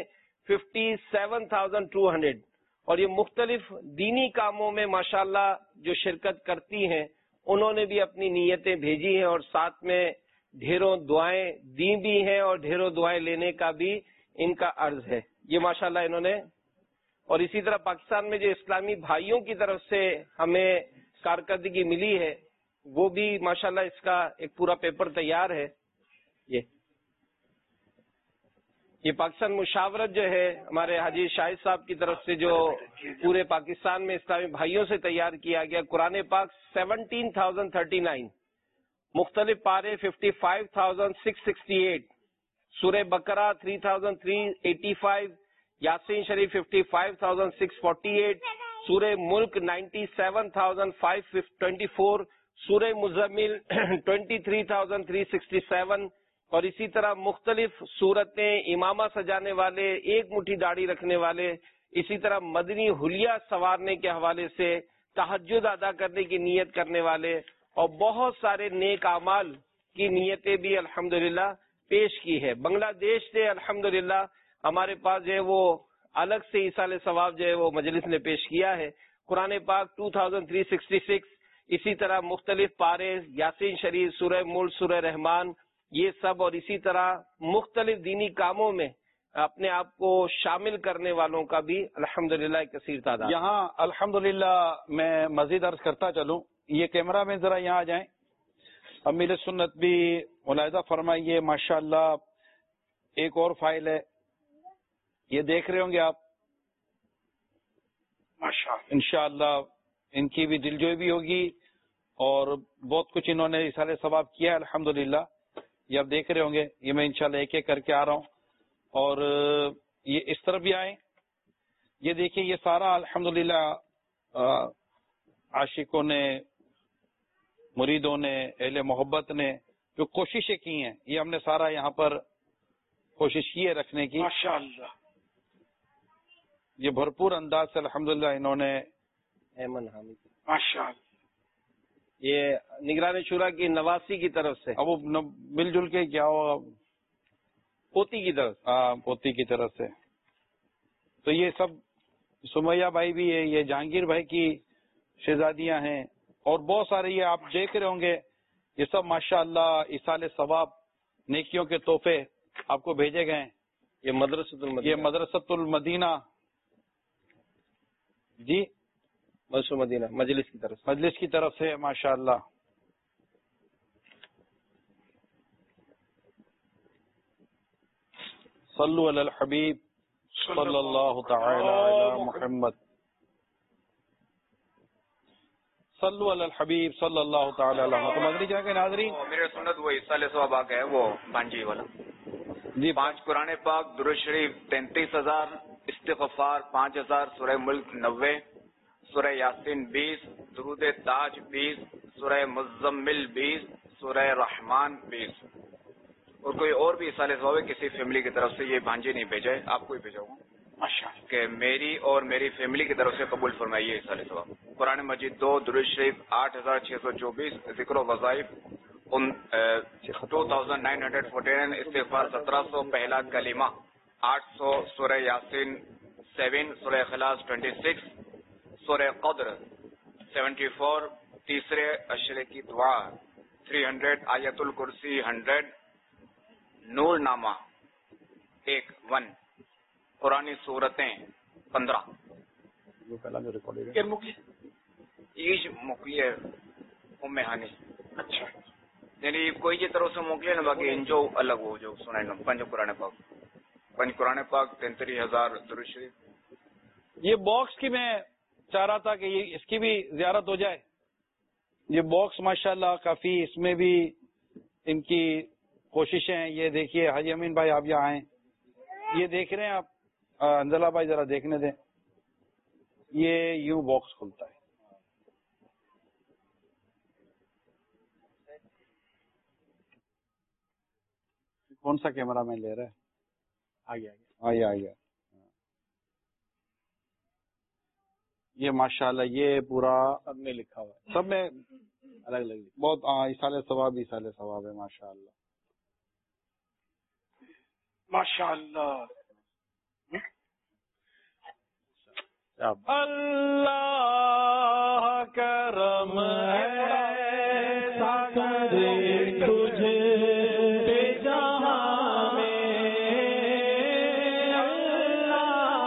57,200. اور یہ مختلف دینی کاموں میں ماشاءاللہ جو شرکت کرتی ہیں انہوں نے بھی اپنی نیتیں بھیجی ہیں، اور ساتھ میں ڈھیروں دعائیں دی بھی ہیں اور ڈھیروں دعائیں لینے کا بھی ان کا عرض ہے. یہ ماشاءاللہ انہوں نے. اور اسی طرح پاکستان میں جو اسلامی بھائیوں کی طرف سے ہمیں کارکردگی ملی ہے وہ بھی ماشاءاللہ اس کا ایک پورا پیپر تیار ہے. یہ پاکستان مشاورت جو ہے ہمارے حاجی شاہد صاحب کی طرف سے جو پورے پاکستان میں اسلامی بھائیوں سے تیار کیا گیا. قرآن پاک 17,039، مختلف پارے 55,668، سورہ بقرہ 3,385، یاسین شریف 55,648، سورہ ملک 97,524، سورہ مزمل 23,367، اور اسی طرح مختلف صورتیں، امامہ سجانے والے، ایک مٹھی داڑھی رکھنے والے، اسی طرح مدنی حلیہ سنوارنے کے حوالے سے، تہجد ادا کرنے کی نیت کرنے والے، اور بہت سارے نیک اعمال کی نیتیں بھی الحمدللہ پیش کی ہے. بنگلہ دیش سے الحمدللہ ہمارے پاس جو ہے وہ الگ سے ایصال ثواب جو ہے وہ مجلس نے پیش کیا ہے. قرآن پاک 2,366، اسی طرح مختلف پارے، یاسین شریف، سورہ ملک، سورہ رحمان، یہ سب، اور اسی طرح مختلف دینی کاموں میں اپنے آپ کو شامل کرنے والوں کا بھی الحمدللہ کثیر تعداد. یہاں الحمدللہ میں مزید عرض کرتا چلوں، یہ کیمرہ میں ذرا یہاں آ جائیں. امیر سنت بھی ملاحظہ فرمائیے. ماشاءاللہ ایک اور فائل ہے، یہ دیکھ رہے ہوں گے آپ. ماشاءاللہ انشاءاللہ ان کی بھی دلجوئی بھی ہوگی، اور بہت کچھ انہوں نے ایصال ثواب کیا ہے الحمدللہ. یہ آپ دیکھ رہے ہوں گے. یہ میں انشاءاللہ ایک ایک کر کے آ رہا ہوں. اور یہ اس طرف بھی آئیں. یہ دیکھیں، یہ سارا الحمدللہ عاشقوں نے، مریدوں نے، اہل محبت نے جو کوششیں کی ہیں، یہ ہم نے سارا یہاں پر کوشش کی ہے رکھنے کی. ماشاءاللہ یہ بھرپور انداز سے الحمدللہ انہوں نے ایمن حامد ماشاءاللہ یہ نگران شورا کی نواسی کی طرف سے. اب وہ مل جل کے کیا ہو، پوتی کی طرف. پوتی کی طرف سے. تو یہ سب سمیہ بھائی بھی ہے، یہ جہانگیر بھائی کی شہزادیاں ہیں، اور بہت سارے یہ آپ دیکھ رہے ہوں گے، یہ سب ماشاءاللہ ایصال ثواب نیکیوں کے تحفے آپ کو بھیجے گئے ہیں. یہ مدرسۃ المدینہ جی مدرسۃ المدینہ مجلس کی طرف سے ماشاءاللہ. صلو علی الحبیب صلی اللہ تعالی علی محمد. صلو علی الحبیب صلی اللہ تعالی علی محمد. مدنی چینل کے ناظرین، میرے سنت وہ ایصال ثواب آ گیا ہے، وہ بانجی والا جی 5 قرآن پاک، درود شریف 33,000، استغفار 5,000، سورہ ملک 90، سورہ یاسین 20، درود تاج 20، سورہ مزمل 20، سورہ رحمان 20. اور کوئی اور بھی ایصال ثواب ہے کسی فیملی کی طرف سے، یہ بھانجے نہیں بھیجا ہے، آپ کو ہی بھیجا ہوں کہ میری اور میری فیملی کی طرف سے قبول فرمائیے ایصال ثواب. قرآن مجید 2، درود شریف 8,624، ذکر و وظائف 2,949، استغفار 1,700، پہلا کلمہ 800، سورہ یاسین 7، سورہ اخلاص 26، سورہ قدر 74، تیسرے اشرے کی دعا 300، آیت الکرسی 100، نور نامہ 1، قرآنی صورتیں 15. ایج موکلی ہے ام ہانی. اچھا یعنی کوئی کی طرف سے موکلے نا، باقی انجو الگ ہو جو سنائے نا. 5 قرآن پاک 33,000 درود شریف. یہ باکس کی میں چاہ رہا تھا کہ یہ اس کی بھی زیارت ہو جائے. یہ باکس ماشاءاللہ کافی، اس میں بھی ان کی کوششیں ہیں. یہ دیکھیے حاجی امین بھائی آپ یہاں آئیں، یہ دیکھ رہے ہیں آپ، انزلہ بھائی ذرا دیکھنے دیں. یہ یوں باکس کھلتا ہے. کون سا کیمرہ مین لے رہا ہے؟ آگے. یہ ماشاءاللہ یہ پورا سب میں لکھا ہوا ہے، سب میں الگ الگ بہت ایصال ثواب ہے ماشاءاللہ. ماشاءاللہ. اللہ کرم ایسا کرے تجھے جہاں میں، اللہ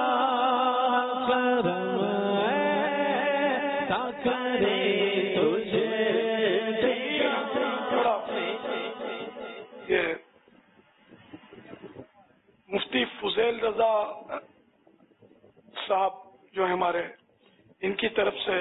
کرم ایسا کرے تجھے. یہ مفتی فضیل رضا صاحب جو ہمارے، ان کی طرف سے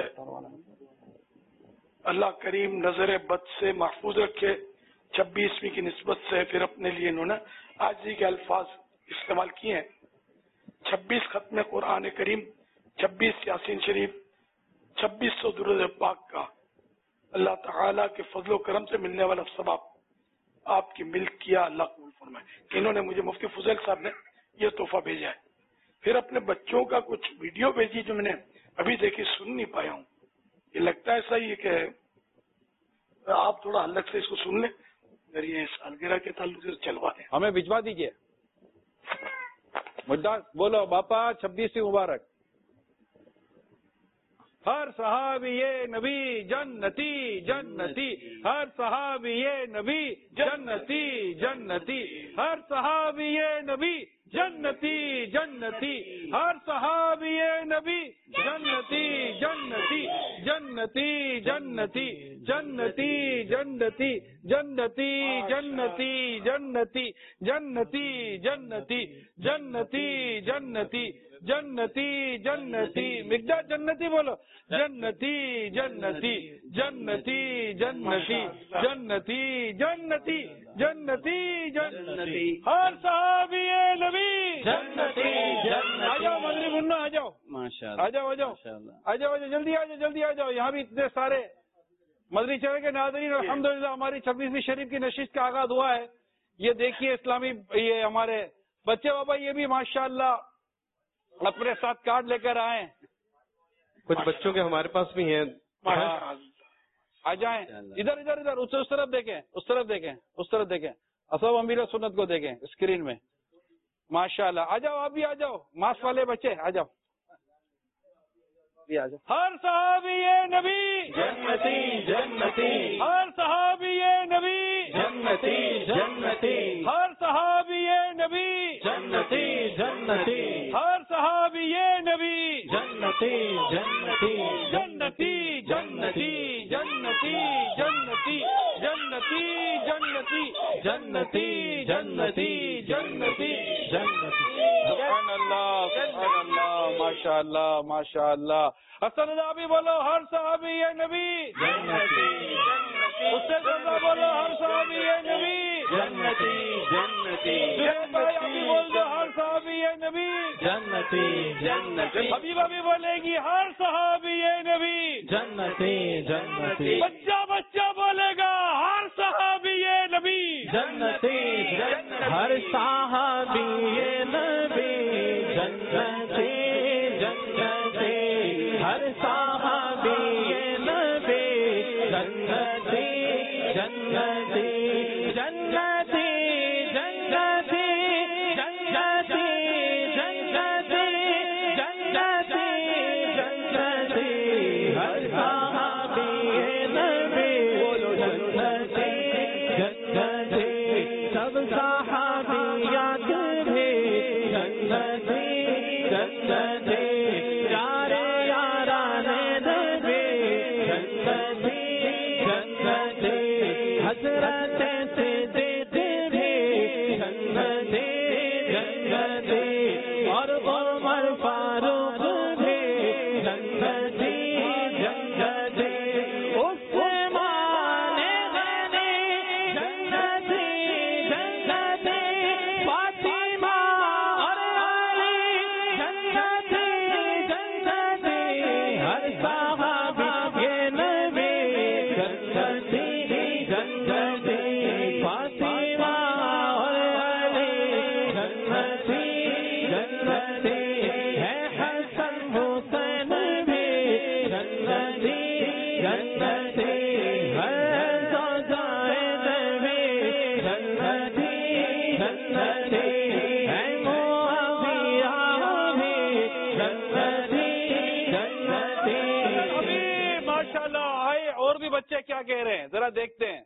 اللہ کریم نظر بد سے محفوظ رکھے. 26ویں کی نسبت سے پھر اپنے لیے انہوں نے عاجزی کے الفاظ استعمال کیے ہیں. 26 ختم قرآن کریم، 26 یاسین شریف، 2600 درود پاک کا اللہ تعالیٰ کے فضل و کرم سے ملنے والا ثواب آپ کی ملک کیا، اللہ قبول فرمائے. انہوں نے مجھے مفتی فضیل صاحب نے یہ تحفہ بھیجا ہے. پھر اپنے بچوں کا کچھ ویڈیو بھیجی جو میں نے ابھی دیکھی، سن نہیں پایا ہوں. یہ لگتا ہے ایسا ہی ہے کہ آپ تھوڑا الگ سے اس کو سن لیں، اگر یہ سالگرہ کے تعلق سے چلوا دیں. ہمیں بھجوا دیجیے. بولو باپا 26 مبارک. ہر صحابی نبی جنتی جنتی، ہر صحابی نبی جنتی جنتی، ہر صحابی نبی جنتی جنتی، ہر صحابی نبی جنتی جنتی جنتی جنتی جنتی جنتی جنتی جنتی جنتی جنتی جنتی جنتی جنتی جنتی جنتی. مقدار جنتی بولو. جنتی جنتی جنتی جنتی جنتی جنتی جنتی جنتی، ہر صحابی نبی جنتی جنتی. آ جاؤ مغرب منا، آ جاؤ ماشاءاللہ. آ جاؤ آ جاؤ جلدی آ جاؤ جلدی آ جاؤ. یہاں بھی اتنے سارے مدنی چینل کے ناظرین، الحمدللہ ہماری 26ویں شریف کی نشست کا آغاز ہوا ہے. یہ دیکھیے اسلامی، یہ ہمارے بچے بابا یہ بھی ماشاءاللہ اپنے ساتھ کارڈ لے کر آئے. کچھ بچوں کے ہمارے پاس بھی ہیں. آ جائیں ادھر ادھر ادھر اس طرف دیکھیں اس طرف دیکھیں اس طرف دیکھیں اصحاب امیر سنت کو دیکھیں اسکرین میں ماشاء اللہ آ جاؤ آپ بھی آ جاؤ ماسک والے بچے آ جاؤ ہر صحابی نبی جنتی جنتی ہر صحابی نبی جنتی جنتی ہر صحابی نبی جنتی جنتی ہر صحابی نبی جنتی جنتی جنتی جنتی جنتی جنتی جنتی جنتی جنتی جنتی جنتی جنتی سبحان اللہ سبحان اللہ ماشاء اللہ ماشاء اللہ حسن اللہ بھی بولو ہر صحابی نبی جنتی اس سے زیادہ بولو ہر صحابی نبی جنتی جنتی جنید بھائی ابھی بول دو ہر صحابی نبی جنتی جنتی حبیبہ بھی بولے گی ہر صحابی نبی جنتی جنتی بچہ بچہ بولے گا ہر صحابی نبی جنتی ہر صحابی نبی جنتی جنتی ہر صحابی نبی جنتی جنتی جنتی جنتی جنتی جنتی جنتی جنتی ہر صحابی نبی جنتی جنتی سب صحابیات بھی جنتی جنتی یارے یاران نبی جنتی جنتی حضرت صدیق بھی جنتی جنتی اور عمر فاروق بھی جنتی جنتی عثمان غنی جنتی جنتی فاطمہ اور علی جنتی جنتی ہر صحابی نبی جنتی جنتی فاطمہ اور علی جنتی جنتی ہے حسن حسین بھی جنتی جنتی ہے زوجائے نبی جنتی جنتی ہے معاویہ بھی جنتی جنتی ابھی ماشاء اللہ آئے اور بھی بچے کیا کہہ رہے ہیں ذرا دیکھتے ہیں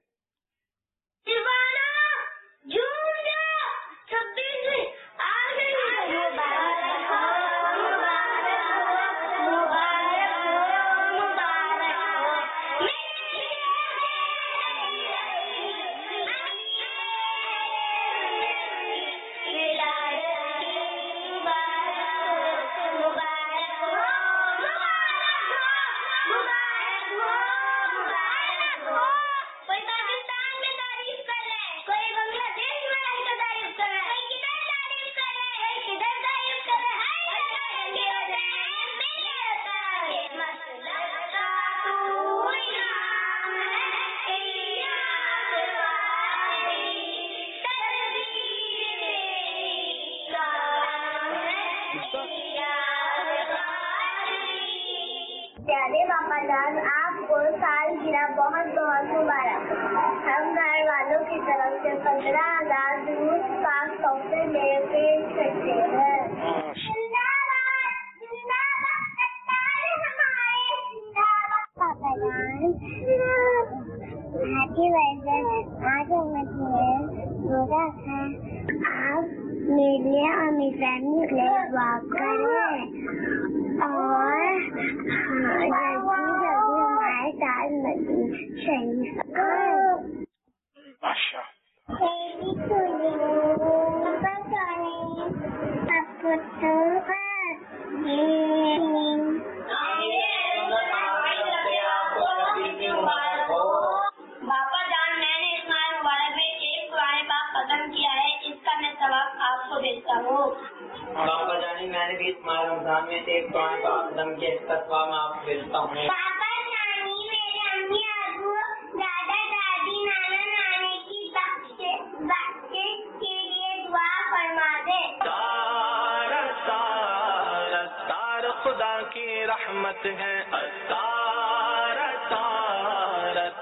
کوئی پاکستان میں تعریف کر رہا ہے, کوئی بنگلہ دیش میں رہ کر تعریف کر رہا ہے, کوئی کدھر تعریف کر رہا ہے, کوئی کدھر تعریف کر رہا ہے. پیارے باپا جان, آپ کو سالگرہ بہت بہت مبارک. ہم گھر والوں کی طرف سے 15,000 درود پاک تحفے میں پیش کرتے ہیں. پاپا جان, ہیپی برتھڈے. آج ہم نے روزہ تھا, آپ میرے لیے اور میری فیملی کے لیے دعا کریں اور جلدی ہمارے ساتھ مدینہ شریف باپا جان, میں نے اس ماہ مبارک میں ایک قرآن پاک ختم کیا ہے, اس کا میں ثواب آپ کو دیتا ہوں. باپا جانی, میں نے بھی اس ماہ رمضان میں ایک قرآن پاک ختم کیا, اس کا ثواب میں آپ کو دیتا ہوں. باپا جانی, میرے امی ابو دادا دادی نانا نانی کی بخشش کے لیے دعا فرما دے. تار خدا کی رحمت ہے, تار تار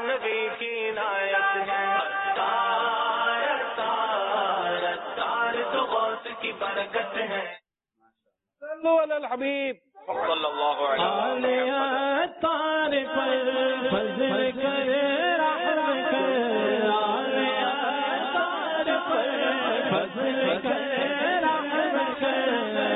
نبی کی عنایت ہے، اتار اتار اتار تو غوث کی برکت ہے. صلو علی الحبیب صلی اللہ علیہ وسلم. اتار پر فضل کر رحم کر، اتار پر فضل کر رحم کر،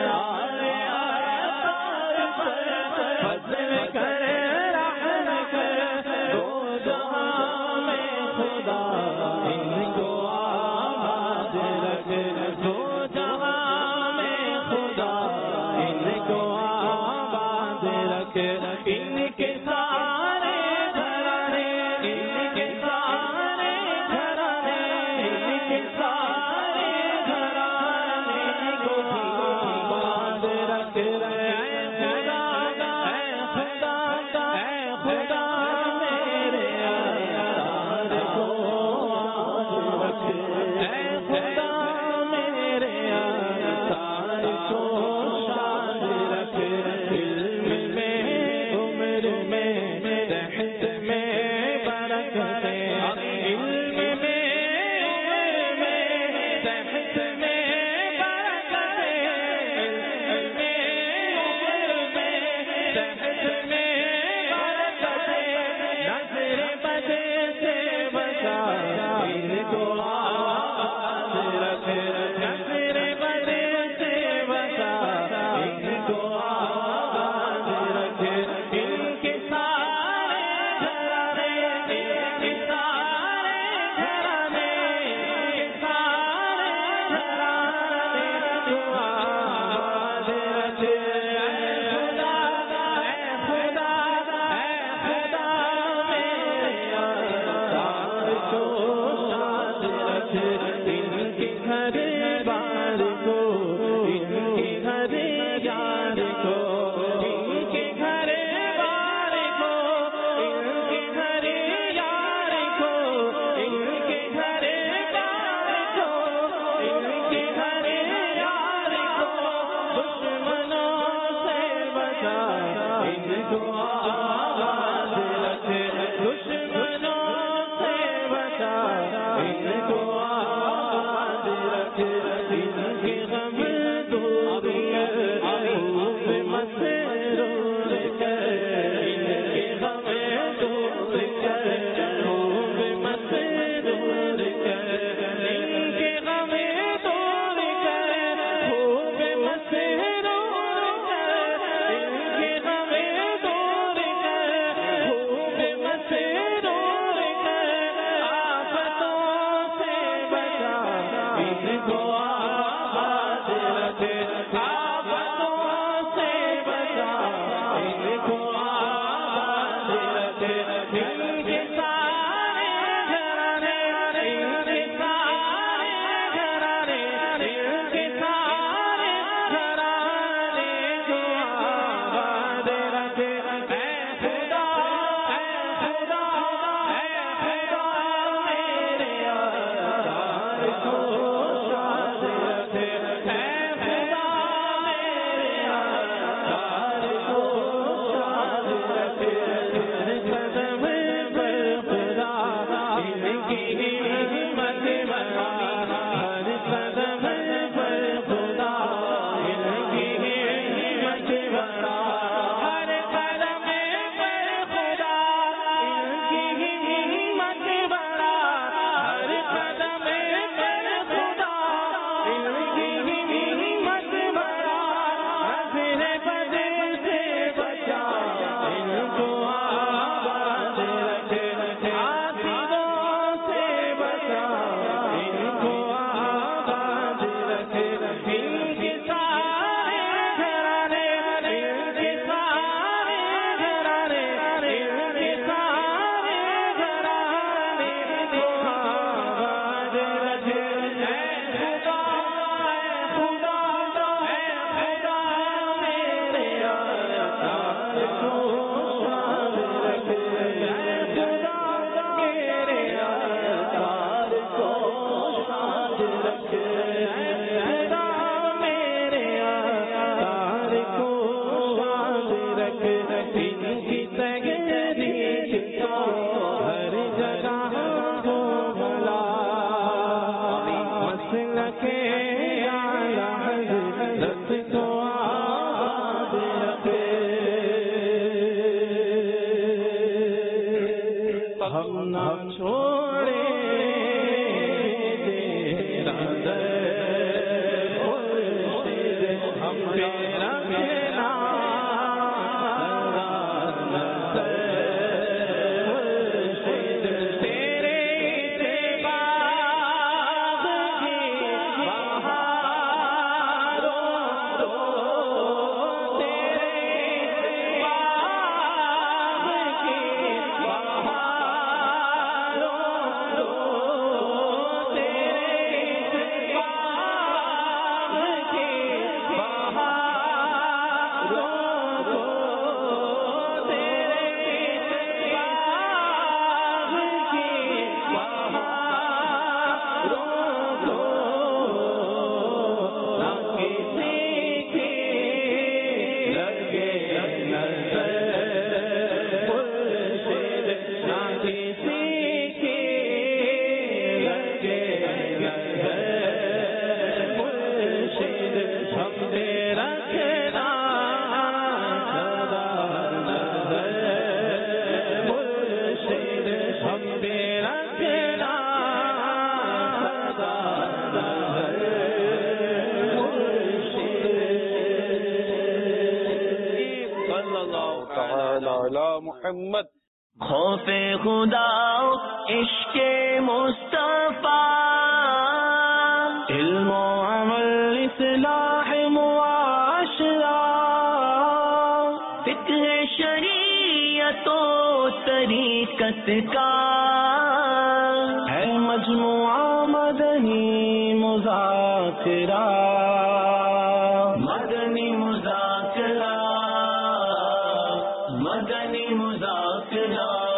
اتار پر فضل کر رحم کر. دو جہاں میں خدا ان کو آباد رکھ، دو جہاں میں خدا ان کو آباد رکھ. ان کے سارے گھرانے، ان کے سارے گھرانے، ان کے سارے گھرانے کو آباد رکھ. اے خدا کا، اے خدا میرے یار کو آباد رکھ، اے خدا میرے یار کو شاد رکھ. علم میں، عمر میں، صحت میں برکتیں، علم میں، عمر میں، صحت میں برکتیں، علم میں، عمر میں، صحت میں برکتیں. نظر بد سے بچا ان کو آباد رکھ، نظر بد سے بچا ان کو آباد رکھ. ان کے سارے گھرانے، ان کے سارے گھرانے، ان کے سارے گھرانے کو آباد رکھ. اے خدا، اے خدا، اے خدا میرے یار کو شاد رکھ. ان کے گھر بار کو، ان کے گھر یار کو، ان کے گھر بار کو، ان کے گھر یار کو، ان کے گھر بار کو، ان کے گھر یار کو. دشمنوں سے بچا ان کو آباد رکھ، دشمنوں سے بچا ان کو آباد رکھ. ان کے غم دور کر، خوب مسرور کر، ان کے غم دور کر، خوب مسرور کر، ان کے غم دور کر، خوب مسرور کر، ان کے غم دور کر، خوب مسرور کر. آفتوں سے بچا ان کو آباد رکھ، آفتوں سے بچا ان کو آباد رکھ. ان کے سارے گھرانے، ان کے سارے گھرانے، ان کے سارے گھرانے کو آباد رکھ. اے خدا، اے خدا، اے خدا میرے یار کو شاد رکھ، اے خدا میرے یار کو شاد رکھ. ہر قدم پر خدا ان کی ہمت بڑھا، ہر قدم پر خدا ان کی ہمت بڑھا، ہر قدم پر خدا ان کی ہمت بڑھا، ہر قدم پر خدا ان کی ہمت بڑھا. نظر بد سے بچا ان کو آباد رکھ، حاسدوں سے بچا ان کو آباد رکھ. ان کے سارے گھرانے، ان کے سارے گھرانے، ان کے سارے گھرانے کو آباد رکھ. اے خدا، اے خدا، اے خدا میرے یار کو شاد رکھ، اے خدا میرے یار کو شاد رکھ، اے خدا میرے یار کو شاد رکھ. ان کی تحریک کو ہر ہم نہ چھوڑے ہم تیرا کہنا محمد. خوف خدا عشق مصطفیٰ علم و عمل اصلاح معاشرہ فقہ شریعت و طریقت کا ہے مجموعہ مدنی مذاکرہ مدنی مذاکرہ مدنی مذاکرہ